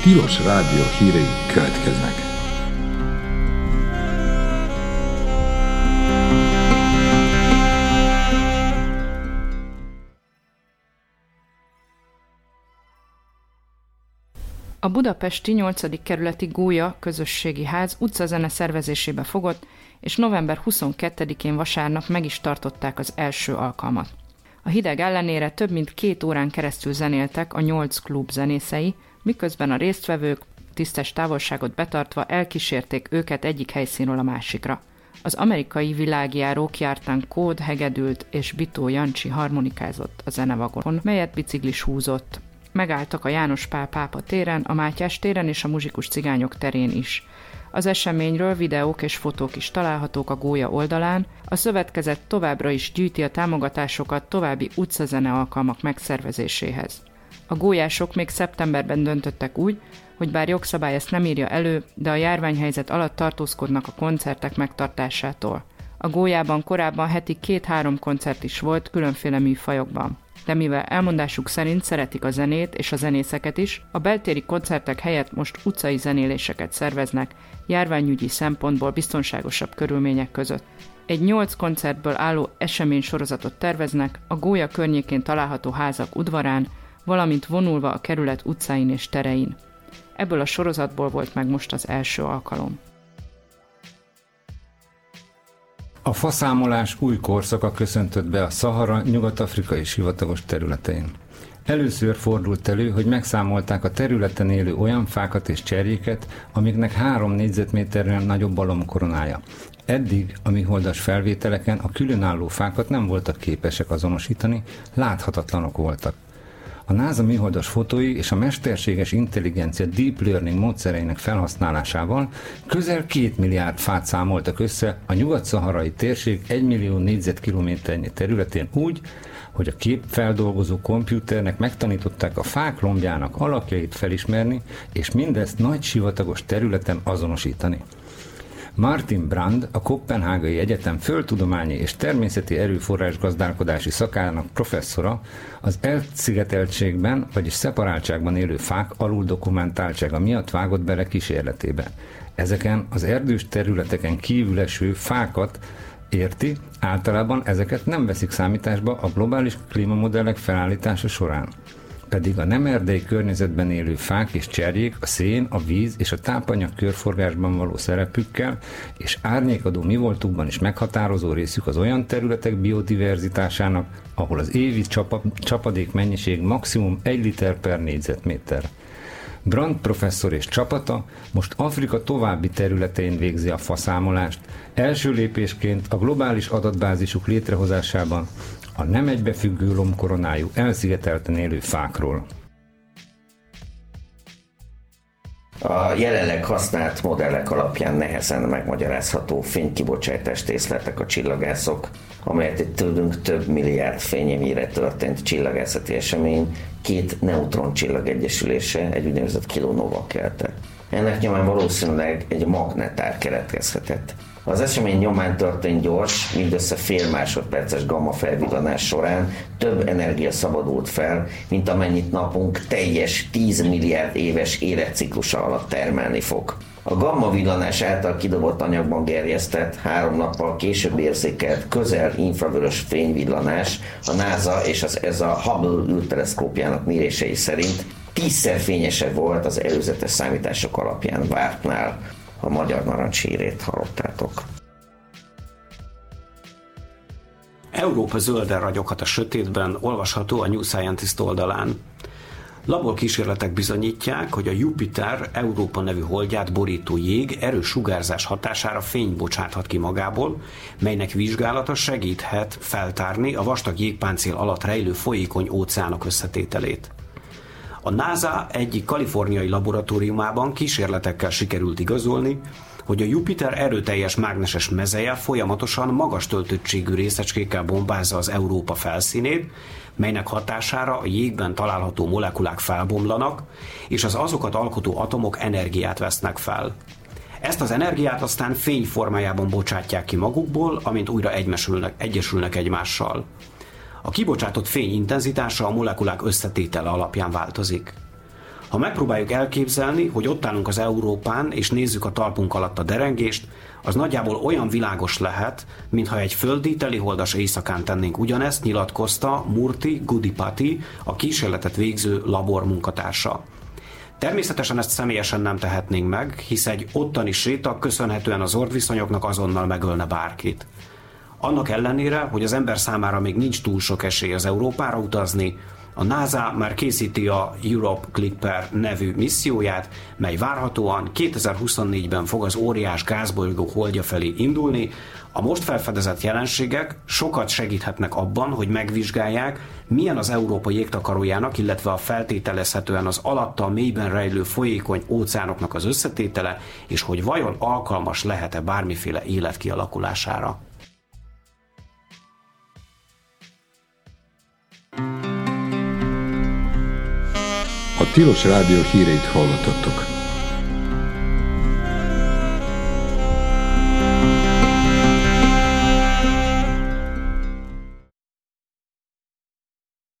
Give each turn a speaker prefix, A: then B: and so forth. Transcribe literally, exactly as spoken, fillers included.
A: Tilos Rádió hírei következnek.
B: A budapesti nyolcadik kerületi Gólya közösségi ház utcazene szervezésébe fogott, és november huszonkettedikén vasárnap meg is tartották az első alkalmat. A hideg ellenére több mint két órán keresztül zenéltek a nyolc klub zenészei, miközben a résztvevők tisztes távolságot betartva elkísérték őket egyik helyszínről a másikra. Az amerikai világjárók jártán Kód hegedült és Bitó Jancsi harmonikázott a zenevagonon, melyet biciklis húzott. Megálltak a János Pál pápa téren, a Mátyás téren és a Muzsikus Cigányok terén is. Az eseményről videók és fotók is találhatók a Gólya oldalán. A szövetkezet továbbra is gyűjti a támogatásokat további utcazene alkalmak megszervezéséhez. A gólyások még szeptemberben döntöttek úgy, hogy bár jogszabály ezt nem írja elő, de a járványhelyzet alatt tartózkodnak a koncertek megtartásától. A Gólyában korábban heti két-három koncert is volt különféle műfajokban. De mivel elmondásuk szerint szeretik a zenét és a zenészeket is, a beltéri koncertek helyett most utcai zenéléseket szerveznek, járványügyi szempontból biztonságosabb körülmények között. Egy nyolc koncertből álló eseménysorozatot terveznek a Gólya környékén található házak udvarán, valamint vonulva a kerület utcáin és terein. Ebből a sorozatból volt meg most az első alkalom.
C: A faszámolás új korszaka köszöntött be a Szahara nyugat-afrikai sivatagos területein. Először fordult elő, hogy megszámolták a területen élő olyan fákat és cserjéket, amiknek három négyzetméterrel nagyobb a lombkoronája. Eddig a műholdas felvételeken a különálló fákat nem voltak képesek azonosítani, láthatatlanok voltak. A NASA műholdas fotói és a mesterséges intelligencia deep learning módszereinek felhasználásával közel két milliárd fát számoltak össze a nyugat-szaharai térség egymillió négyzetkilométernyi területén úgy, hogy a képfeldolgozó kompjúternek megtanították a fák lombjának alakjait felismerni, és mindezt nagy sivatagos területen azonosítani. Martin Brand, a Koppenhágai Egyetem földtudományi és természeti erőforrás gazdálkodási szakának professzora, az elszigeteltségben, vagyis szeparáltságban élő fák aluldokumentáltsága miatt vágott bele kísérletébe. Ezeken az erdős területeken kívül eső fákat érti, általában ezeket nem veszik számításba a globális klímamodellek felállítása során. Pedig a nem erdei környezetben élő fák és cserjék a szén, a víz és a tápanyag körforgásban való szerepükkel és árnyékadó mivoltukban is meghatározó részük az olyan területek biodiverzitásának, ahol az évi csapa, csapadék mennyiség maximum egy liter per négyzetméter. Brand professzor és csapata most Afrika további területein végzi a faszámolást, első lépésként a globális adatbázisuk létrehozásában a nem egybefüggő lombkoronájú elszigetelten élő fákról.
D: A jelenleg használt modellek alapján nehezen megmagyarázható fénykibocsátást észleltek a csillagászok, amelyet itt tőlünk több milliárd fényévnyire történt csillagászati esemény két neutroncsillag egyesülése, egy úgynevezett kilonova kelte. Ennek nyomán valószínűleg egy magnetár keletkezhetett. Az esemény nyomán történt gyors, mindössze fél másodperces gamma felvillanás során több energia szabadult fel, mint amennyit napunk teljes tíz milliárd éves életciklusa alatt termelni fog. A gamma villanás által kidobott anyagban gerjesztett, három nappal később érzékelt közel infravörös fényvillanás a NASA és az e es á Hubble űrteleszkópjának mérései szerint tízszer fényesebb volt az előzetes számítások alapján vártnál. A magyar narancs hírét hallottátok.
E: Európa zölden ragyoghat a sötétben, olvasható a New Scientist oldalán. Laborkísérletek bizonyítják, hogy a Jupiter Európa nevű holdját borító jég erős sugárzás hatására fényt bocsáthat ki magából, melynek vizsgálata segíthet feltárni a vastag jégpáncél alatt rejlő folyékony óceánok összetételét. A NASA egyik kaliforniai laboratóriumában kísérletekkel sikerült igazolni, hogy a Jupiter erőteljes mágneses mezeje folyamatosan magas töltöttségű részecskékkel bombázza az Európa felszínét, melynek hatására a jégben található molekulák felbomlanak, és az azokat alkotó atomok energiát vesznek fel. Ezt az energiát aztán fény formájában bocsátják ki magukból, amint újra egymesülnek, egyesülnek egymással. A kibocsátott fény intenzitása a molekulák összetétele alapján változik. Ha megpróbáljuk elképzelni, hogy ott állunk az Európán, és nézzük a talpunk alatt a derengést, az nagyjából olyan világos lehet, mintha egy földi teliholdas éjszakán tennénk ugyanezt, nyilatkozta Murthy Gudipati, a kísérletet végző labor munkatársa. Természetesen ezt személyesen nem tehetnénk meg, hisz egy ottani séta köszönhetően az ordviszonyoknak azonnal megölne bárkit. Annak ellenére, hogy az ember számára még nincs túl sok esély az Európára utazni, a NASA már készíti a Europe Clipper nevű misszióját, mely várhatóan kétezer-huszonnégyben fog az óriás gázbolygó holdja felé indulni. A most felfedezett jelenségek sokat segíthetnek abban, hogy megvizsgálják, milyen az Európa jégtakarójának, illetve a feltételezhetően az alatta mélyben rejlő folyékony óceánoknak az összetétele, és hogy vajon alkalmas lehet-e bármiféle élet kialakulására.
A: A Tilos Rádió híreit hallottattok.